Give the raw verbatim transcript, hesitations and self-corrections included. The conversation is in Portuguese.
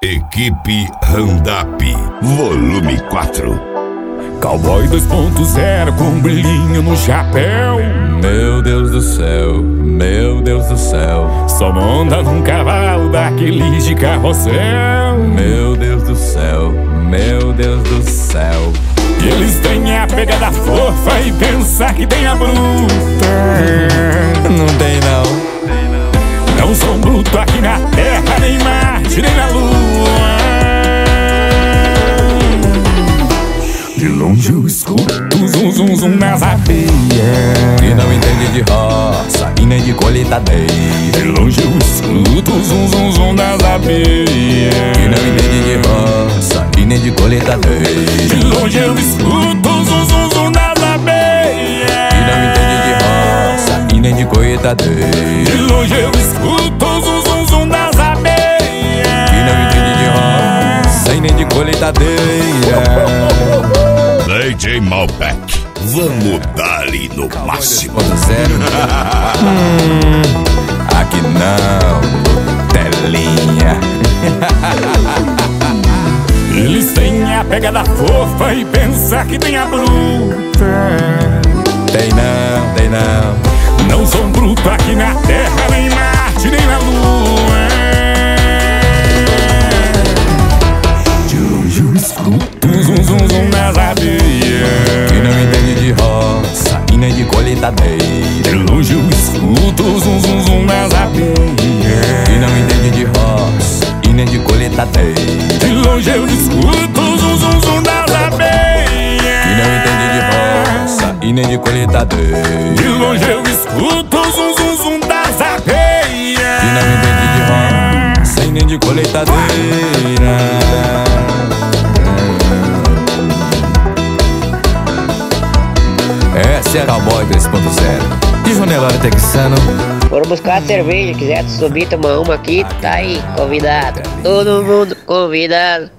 Equipe Randap, volume quatro. Cowboy dois ponto zero com brilhinho no chapéu. Meu Deus do céu, meu Deus do céu. Só monta num cavalo daqueles de carrossel. Meu Deus do céu, meu Deus do céu. E eles têm a pegada fofa e pensar que tem a bruta. Não tem não. Não são bruto aqui na terra, nem Marte, nem na lua. De longe eu escuto zum zum zum nas abelhas, que não entende de roça e nem de colheitadeira. De longe eu escuto zum zum zum nas abelhas, que não entende de roça e nem de colheitadeira. De longe eu escuto zum zum zum nas abelhas, que não entende de roça e nem de colheitadeira. De longe eu escuto zum zum zum nas abelhas, que não entende de roça e nem de colheitadeira. D J Malbec, vamos dar-lhe no máximo. Zero. hum, aqui não, telinha. Eles têm a pegada fofa e pensar que tem a bruta. Tem não, tem não. Não são bruto aqui na terra, nem Marte, nem na lua. De longe eu escuto zum zum zum nas abelhas, que não entende de roça e nem de colheitadeira. De longe eu escuto zum zum zum nas abelhas, que não entende de roça e nem de colheitadeira. De longe eu escuto zum zum zum nas abelhas, que não entende de roça e nem de colheitadeira. De longe eu escuto zum zum zum das abelhas, que não entende de roça e nem de colheitadeira. Essa é a Cowboy dois ponto zero de Jonelório Texano. Foram buscar a cerveja, quiser subir, tomar uma aqui, tá aí, convidado. Todo mundo convidado.